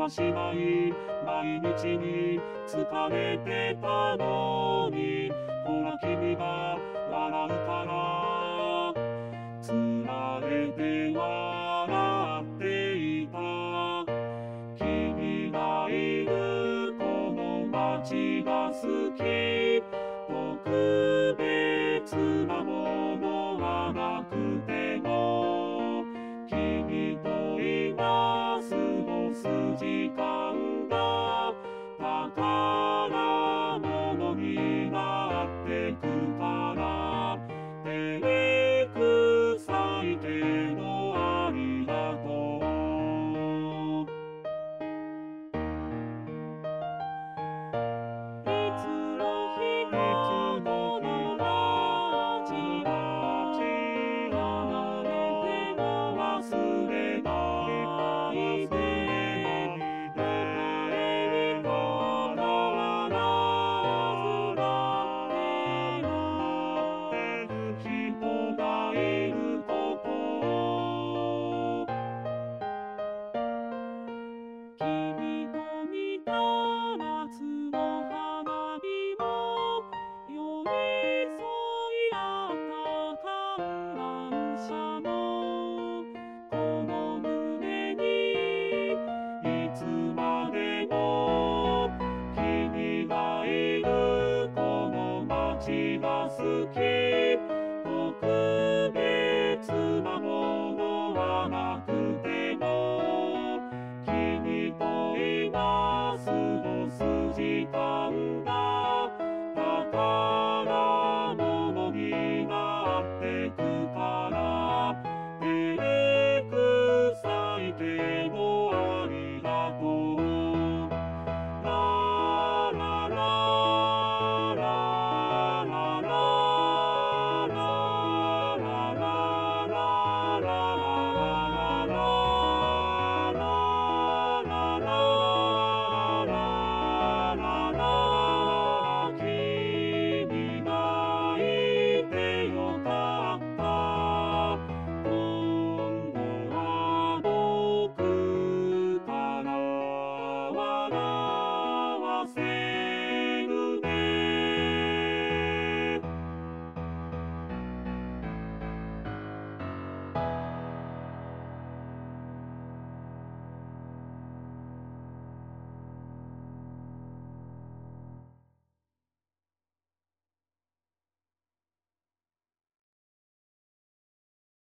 はしない毎日に疲れてたのに、ほら君が笑うからつられて笑っていた。君がいるこの街が好き。特別なものはなくても君と今過ごす時間が宝物になってくから。照れくさいけどありがとう。いつの日かこの街離れても忘れないで。迎えに来らずだって待ってる人がいること。君と見た夏の花火も寄り添い合った観覧車もこの胸にいつまでも君がいるこの街が好き。特別なものはなくても君と今過ごす時間が宝